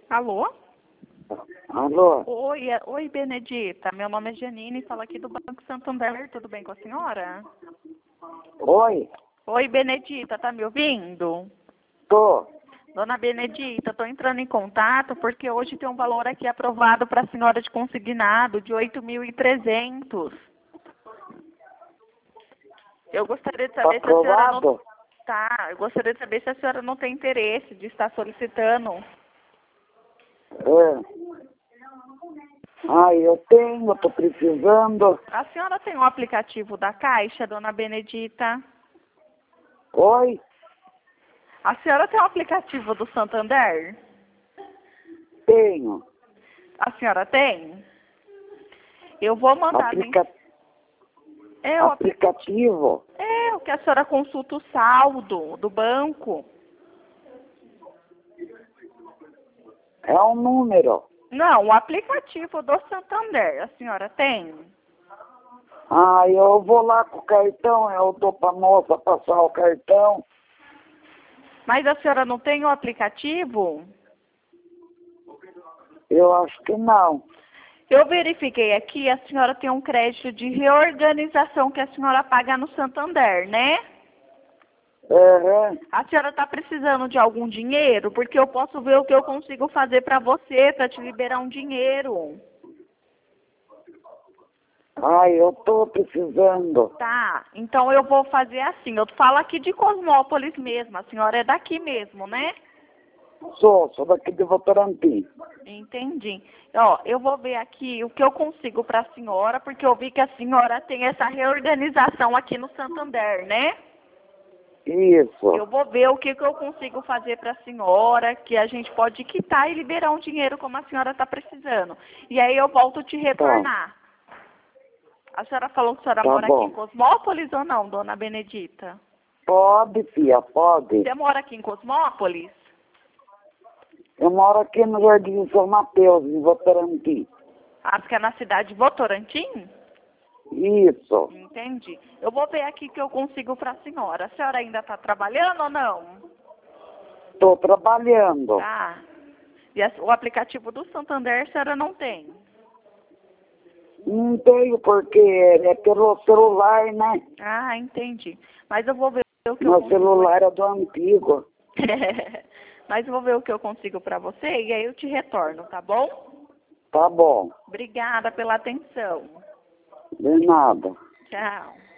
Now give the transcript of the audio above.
Alô? Alô? Oi, Benedita. Meu nome é Janine, falo aqui do Banco Santander. Tudo bem com a senhora? Oi? Oi, Benedita, tá me ouvindo? Tô. Dona Benedita, estou entrando em contato porque hoje tem um valor aqui aprovado para a senhora de consignado de 8.300. Eu gostaria de Tá saber se a senhora não... aprovado? Tá, eu gostaria de saber se a senhora não tem interesse de estar solicitando. É. Eu tenho, tô precisando. A senhora tem um aplicativo da Caixa, Dona Benedita? Oi? A senhora tem um aplicativo do Santander? Tenho. A senhora tem? Eu vou mandar... É o Aplicativo? É o que a senhora consulta o saldo do banco. É um número. Não, o aplicativo do Santander, a senhora tem? Eu vou lá com o cartão, eu dou pra moça passar o cartão. Mas a senhora não tem o aplicativo? Eu acho que não. Eu verifiquei aqui, a senhora tem um crédito de reorganização que a senhora paga no Santander, né? A senhora está precisando de algum dinheiro? Porque eu posso ver o que eu consigo fazer para você, para te liberar um dinheiro. Eu tô precisando. Tá, então eu vou fazer assim, eu falo aqui de Cosmópolis mesmo, a senhora é daqui mesmo, né? Sou daqui de Votorantim. Entendi. Ó, eu vou ver aqui o que eu consigo para a senhora, porque eu vi que a senhora tem essa reorganização aqui no Santander, né? Isso. Eu vou ver o que eu consigo fazer para a senhora, que a gente pode quitar e liberar um dinheiro como a senhora está precisando. E aí eu volto te retornar. A senhora falou que a senhora mora aqui em Cosmópolis ou não, dona Benedita? Pode, filha, pode. Você mora aqui em Cosmópolis? Eu moro aqui no Jardim São Mateus, em Votorantim. Ah, porque é na cidade de Votorantim? Isso. Entendi. Eu vou ver aqui o que eu consigo para a senhora. A senhora ainda está trabalhando ou não? Estou trabalhando. Tá. E o aplicativo do Santander a senhora não tem? Não tenho, porque é pelo celular, né? Ah, entendi. Mas eu vou ver o que eu Meu consigo. celular é do antigo. Mas eu vou ver o que eu consigo para você e aí eu te retorno, tá bom? Tá bom. Obrigada pela atenção. De nada. Tchau.